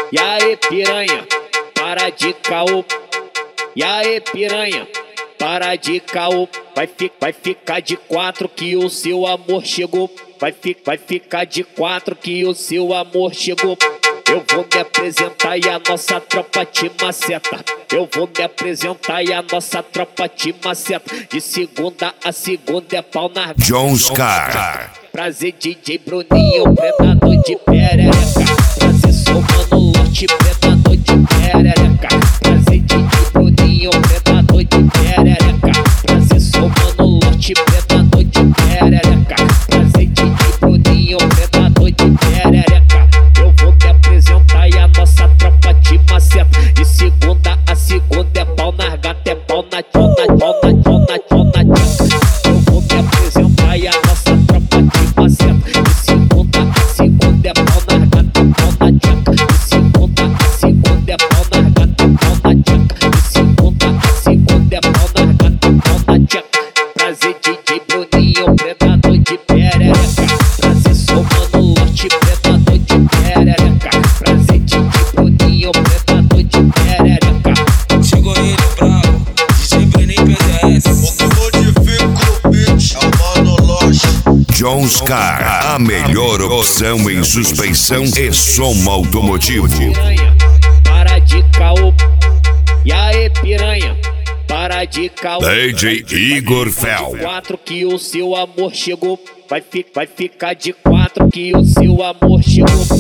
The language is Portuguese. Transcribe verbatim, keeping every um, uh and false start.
E aí piranha, para de caô. E aí piranha, para de caô. Vai, fi, vai ficar de quatro que o seu amor chegou. Vai, fi, vai ficar de quatro que o seu amor chegou. Eu vou me apresentar e a nossa tropa te maceta. Eu vou me apresentar e a nossa tropa te maceta. De segunda a segunda é pau na Jonescar. Prazer D J Bruninho, predador de perereca. Prazer sou Mano Lote, predador de perereca. Prazer D J Bruninho, predador de perereca. Prazer sou Mano Lote, predador de perereca. Prazer D J Bruninho, predador de perereca. Eu vou me apresentar e a nossa tropa te maceta. De segunda a segunda é pau na gata, é pau na tchona, tchona, tchona, tchona, tchona. Eu vou me apresentar e a nossa tropa te maceta. De segunda a segunda é pau na gata, é pau na tchona. De segunda a segunda é pau na gata, é pau na tchona. De segunda a segunda é pau na gata, é pau na tchona. Prazer D J Bruninho, predador de perereca. Prazer sou Mano Lote, predador de perereca. Prazer D J Bruninho, predador de perereca. Chegou ele bravo, D J Bruninho P D S. O que modifica o beat é o Mano Lote. Jonescar, a melhor opção em suspensão e som automotivo. Piranha, para de caô. E aí piranha, para de caô. D J Igor Fel. Quatro que o seu amor chegou. Vai, fi, vai ficar de quatro que o seu amor chegou.